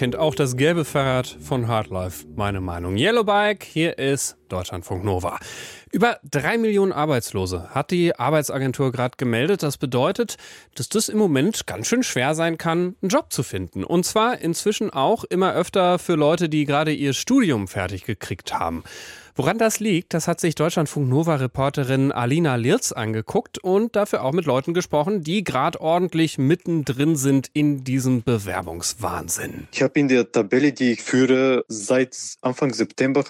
Kennt auch das gelbe Fahrrad von Hardlife, meine Meinung. Yellow Bike, hier ist Deutschlandfunk Nova. Über 3 Millionen Arbeitslose hat die Arbeitsagentur gerade gemeldet. Das bedeutet, dass das im Moment ganz schön schwer sein kann, einen Job zu finden. Und zwar inzwischen auch immer öfter für Leute, die gerade ihr Studium fertig gekriegt haben. Woran das liegt, das hat sich Deutschlandfunk Nova-Reporterin Alina Lierz angeguckt und dafür auch mit Leuten gesprochen, die gerade ordentlich mittendrin sind in diesem Bewerbungswahnsinn. Ich habe in der Tabelle, die ich führe, seit Anfang September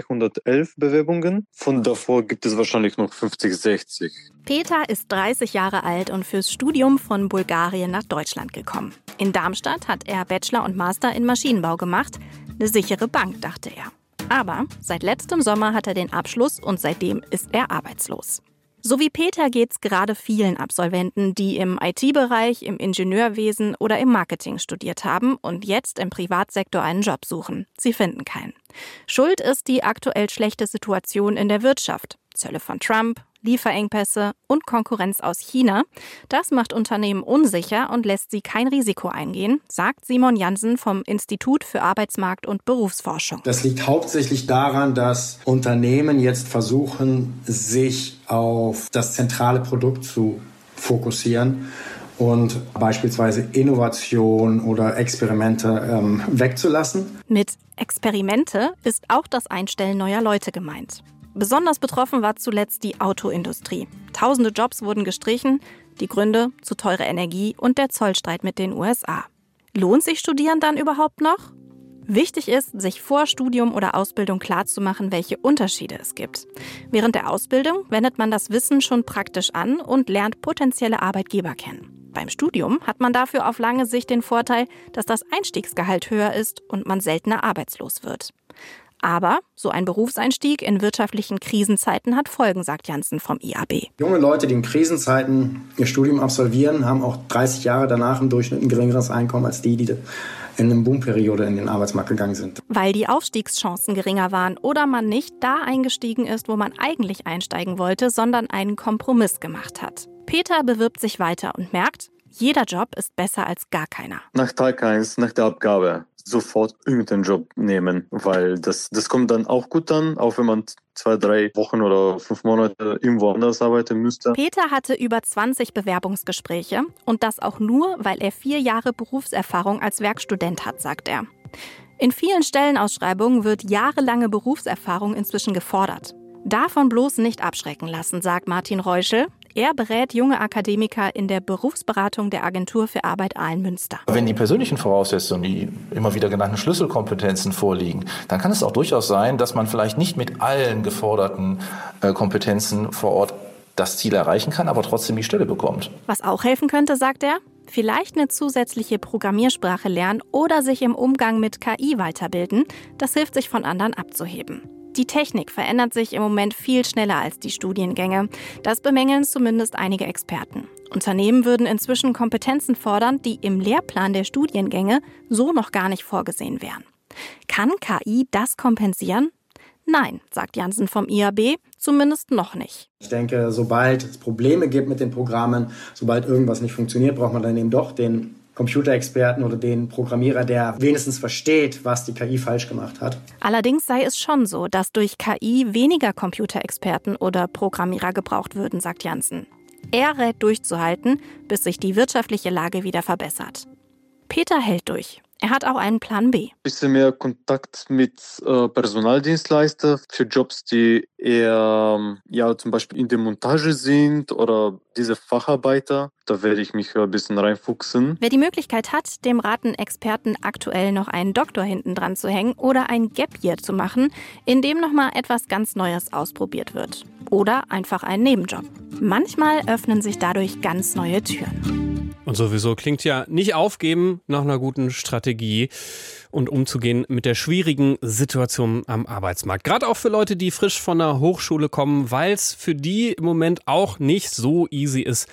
311 Bewerbungen. Von davor gibt es wahrscheinlich noch 50, 60. Peter ist 30 Jahre alt und fürs Studium von Bulgarien nach Deutschland gekommen. In Darmstadt hat er Bachelor und Master in Maschinenbau gemacht. Eine sichere Bank, dachte er. Aber seit letztem Sommer hat er den Abschluss und seitdem ist er arbeitslos. So wie Peter geht's gerade vielen Absolventen, die im IT-Bereich, im Ingenieurwesen oder im Marketing studiert haben und jetzt im Privatsektor einen Job suchen. Sie finden keinen. Schuld ist die aktuell schlechte Situation in der Wirtschaft. Zölle von Trump, Lieferengpässe und Konkurrenz aus China. Das macht Unternehmen unsicher und lässt sie kein Risiko eingehen, sagt Simon Jansen vom Institut für Arbeitsmarkt- und Berufsforschung. Das liegt hauptsächlich daran, dass Unternehmen jetzt versuchen, sich auf das zentrale Produkt zu fokussieren und beispielsweise Innovation oder Experimente wegzulassen. Mit Experimente ist auch das Einstellen neuer Leute gemeint. Besonders betroffen war zuletzt die Autoindustrie. Tausende Jobs wurden gestrichen, die Gründe zu teure Energie und der Zollstreit mit den USA. Lohnt sich Studieren dann überhaupt noch? Wichtig ist, sich vor Studium oder Ausbildung klarzumachen, welche Unterschiede es gibt. Während der Ausbildung wendet man das Wissen schon praktisch an und lernt potenzielle Arbeitgeber kennen. Beim Studium hat man dafür auf lange Sicht den Vorteil, dass das Einstiegsgehalt höher ist und man seltener arbeitslos wird. Aber so ein Berufseinstieg in wirtschaftlichen Krisenzeiten hat Folgen, sagt Jansen vom IAB. Junge Leute, die in Krisenzeiten ihr Studium absolvieren, haben auch 30 Jahre danach im Durchschnitt ein geringeres Einkommen als die in einer Boomperiode in den Arbeitsmarkt gegangen sind. Weil die Aufstiegschancen geringer waren oder man nicht da eingestiegen ist, wo man eigentlich einsteigen wollte, sondern einen Kompromiss gemacht hat. Peter bewirbt sich weiter und merkt, jeder Job ist besser als gar keiner. Nach Tag 1, nach der Abgabe, sofort irgendeinen Job nehmen, weil das kommt dann auch gut an, auch wenn man 2, 3 Wochen oder 5 Monate irgendwo anders arbeiten müsste. Peter hatte über 20 Bewerbungsgespräche und das auch nur, weil er 4 Jahre Berufserfahrung als Werkstudent hat, sagt er. In vielen Stellenausschreibungen wird jahrelange Berufserfahrung inzwischen gefordert. Davon bloß nicht abschrecken lassen, sagt Martin Reuschel. Er berät junge Akademiker in der Berufsberatung der Agentur für Arbeit Aalen-Münster. Wenn die persönlichen Voraussetzungen, die immer wieder genannten Schlüsselkompetenzen vorliegen, dann kann es auch durchaus sein, dass man vielleicht nicht mit allen geforderten Kompetenzen vor Ort das Ziel erreichen kann, aber trotzdem die Stelle bekommt. Was auch helfen könnte, sagt er, vielleicht eine zusätzliche Programmiersprache lernen oder sich im Umgang mit KI weiterbilden. Das hilft, sich von anderen abzuheben. Die Technik verändert sich im Moment viel schneller als die Studiengänge. Das bemängeln zumindest einige Experten. Unternehmen würden inzwischen Kompetenzen fordern, die im Lehrplan der Studiengänge so noch gar nicht vorgesehen wären. Kann KI das kompensieren? Nein, sagt Jansen vom IAB, zumindest noch nicht. Ich denke, sobald es Probleme gibt mit den Programmen, sobald irgendwas nicht funktioniert, braucht man dann eben doch den Computerexperten oder den Programmierer, der wenigstens versteht, was die KI falsch gemacht hat. Allerdings sei es schon so, dass durch KI weniger Computerexperten oder Programmierer gebraucht würden, sagt Jansen. Er rät durchzuhalten, bis sich die wirtschaftliche Lage wieder verbessert. Peter hält durch. Er hat auch einen Plan B. Bisschen mehr Kontakt mit Personaldienstleister für Jobs, die eher zum Beispiel in der Montage sind oder diese Facharbeiter. Da werde ich mich ein bisschen reinfuchsen. Wer die Möglichkeit hat, dem raten Experten aktuell noch einen Doktor hinten dran zu hängen oder ein Gap Year zu machen, in dem nochmal etwas ganz Neues ausprobiert wird. Oder einfach einen Nebenjob. Manchmal öffnen sich dadurch ganz neue Türen. Und sowieso klingt ja nicht aufgeben nach einer guten Strategie und umzugehen mit der schwierigen Situation am Arbeitsmarkt. Gerade auch für Leute, die frisch von der Hochschule kommen, weil es für die im Moment auch nicht so easy ist,